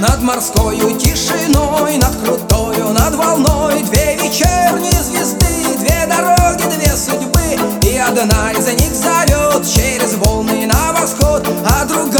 Над морскою тишиной, над крутою, над волной две вечерние звезды, две дороги, две судьбы. И одна из них зовет через волны на восход, а другая